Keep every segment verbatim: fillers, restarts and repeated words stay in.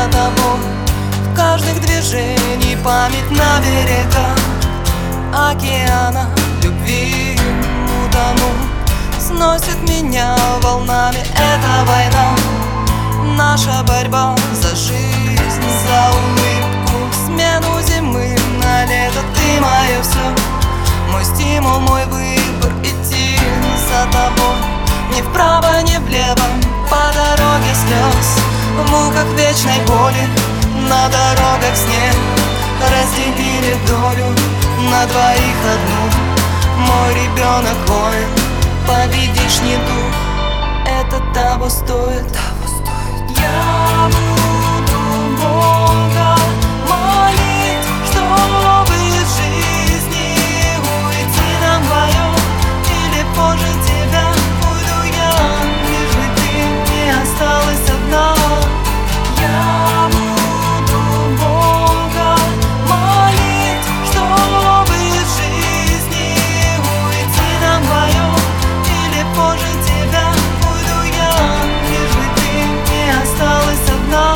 за тобой. В каждых движениях память на берегах океана любви утону. Сносит меня волнами эта война, наша борьба за жизнь, за улыбку, смену зимы на лето. Ты мое все, мой стимул, мой выбор идти за тобой. Ни вправо, ни влево, по дороге слез, в муках вечной боли, на дорогах снег. Разделили долю на двоих одну. Мой ребенок воин, победишь не дух, это того стоит. Я буду Бога молить, чтобы из жизни уйти нам вдвоем. Или позже тебя буду я, лишь бы ты не осталась одна. Я буду Бога молить, чтобы из жизни уйти нам вдвоем. Или позже тебя буду я, лишь бы ты не осталась одна.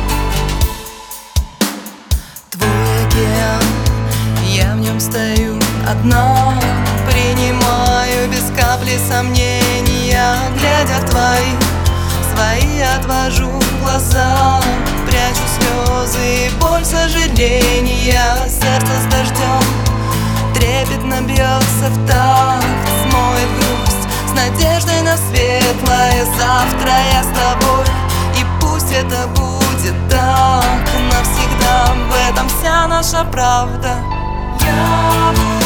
Твой океан, я в нем стою одна, принимаю без капли сомнения, глядя в твои, свои отвожу глаза, прячу слезы и боль сожаления. Сердце с дождем трепетно бьется в такт, смоет грусть с надеждой на светлое завтра. Я с тобой, и пусть это будет так навсегда, в этом вся наша правда. Я буду